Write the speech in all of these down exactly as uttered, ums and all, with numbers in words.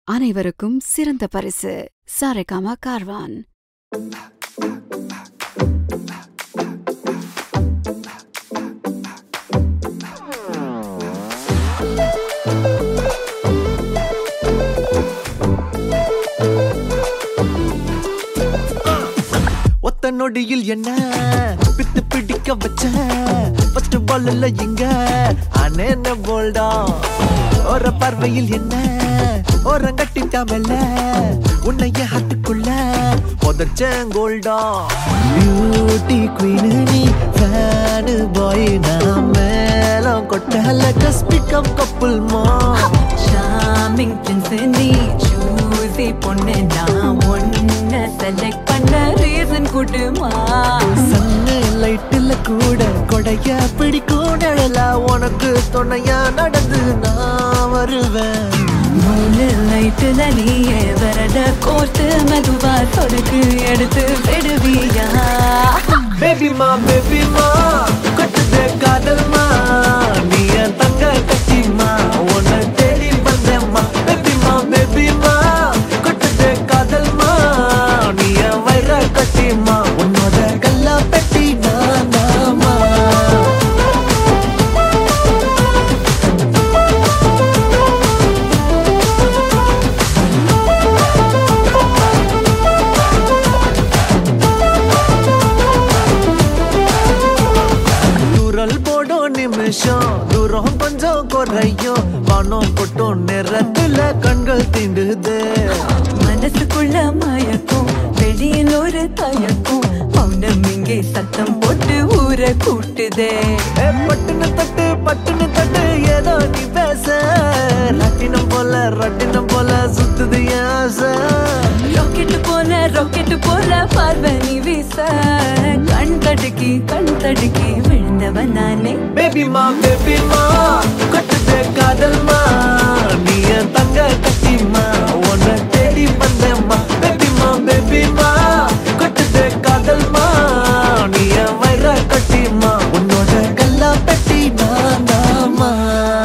அனைவருக்கும் சிறந்த பரிசு சாரேகாமா கார்வான். ஒத்த நொடியில் என்ன பித்து பிடிக்க வச்ச ஃபர்ஸ்ட் பால்ல இங்க அனேன போல்டா ஒரு பார்வையில் என்ன ஓரங்கட்டிட்டாமல்ல உன்னைய ஹாட்டுக்குள்ள புதைச்சேன் கோல்டா. பியூட்டி குவீன் நீ ஃபேன் பாய் நான் மேலம் கொட்டல ஜஸ்ட் பிகம் கப்புள் மா. ஷாமிங் பிரின்ஸ் நீ சூசி பொண்ணு நான் ஒன்ன செலக்ட் பண்ண ரீசன் கூட்டுமா. சன்னு லைட்டுல கூட கொடைய பிடிக்கும் நிழலா உனக்கு துணையா நடந்து நான் வருவேன். மூணு லைட்டுல நீயே வரட கோர்த்து மெதுவா சொடுக்கு எடுத்து விடுவியா. பேபிமா பேபிமா கொட்டுதே காதல்மா நீ என் தங்க கட்டிமா உன்னை தேடி வந்தேம்மா. பேபிமா பேபிமா கொட்டுதே காதல்மா நீ என் வயிற கட்டிமா உன்னோட கல்லா பெட்டி நானாமா. நிமிஷம் தூரம் கொஞ்சம் குறையும் பணம் கொட்டும் நேரத்துல கண்கள் தீண்டுது. மனசுக்குள்ள மயக்கும் வெளியில் ஒரு தயக்கும் மௌனம் இங்கே சத்தம் போட்டு ஊரை கூட்டுதே. பட்டுன்னு தட்டு பட்டுன்னு தட்டு ஏதோ நீ பேச ரட்டினம் போல ரட்டினம் போல சுத்துது ஆசை. ராக்கெட்டு போல ராக்கெட்டு போல பார்வை நீ வீச கண் தடுக்கி கண் தடுக்கி விழுந்தவன் நானே. பேபிமா பேபிமா கொட்டுதே காதல்மா நீ என் தங்க கட்டிமா உன்னை தேடி வந்தேம்மா. பேபிமா பேபிமா கொட்டுதே காதல்மா நீ என் வயிற கட்டிமா உன்னோட கல்லா பெட்டி நானாமா.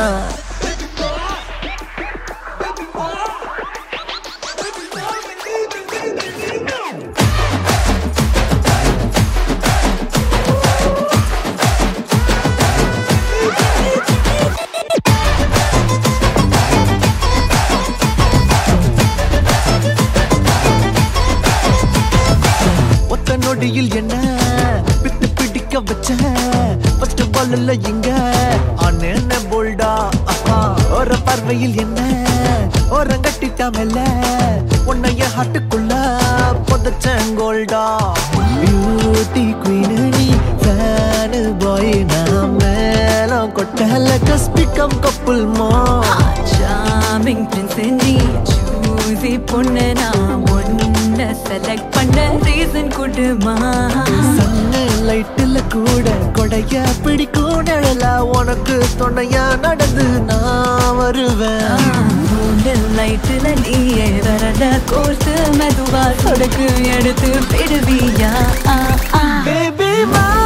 நொடியில் என்ன பித்து பிடிக்க வச்ச ஃபர்ஸ்ட் பால்ல இங்க அனேன போல்டா ஒரு பார்வையில் என்ன ஓரங்கட்டிட்டாமல்ல உன்னைய ஹாட்டுக்குள்ள புதைச்சேன் கோல்டா. பியூட்டி குவீன் நீ ஃபேன் பாய் நான் மேலம் கொட்டல ஜஸ்ட் பிகம் கப்புள் மா. ஷாமிங் பிரின்ஸ் நீ சூசி பொண்ணு நான் ஒன்ன செலக்ட் பண்ண ரீசன் கூட்டுமா. சன்னு லைட்டுல கூட கொடைய பிடிக்கும் நிழலா உனக்கு துணையா நடந்து நான் வருவேன். மூணு லைட்டுல நீயே வரட கோர்த்து மெதுவா சொடுக்கு எடுத்து விடுவியா. பேபிமா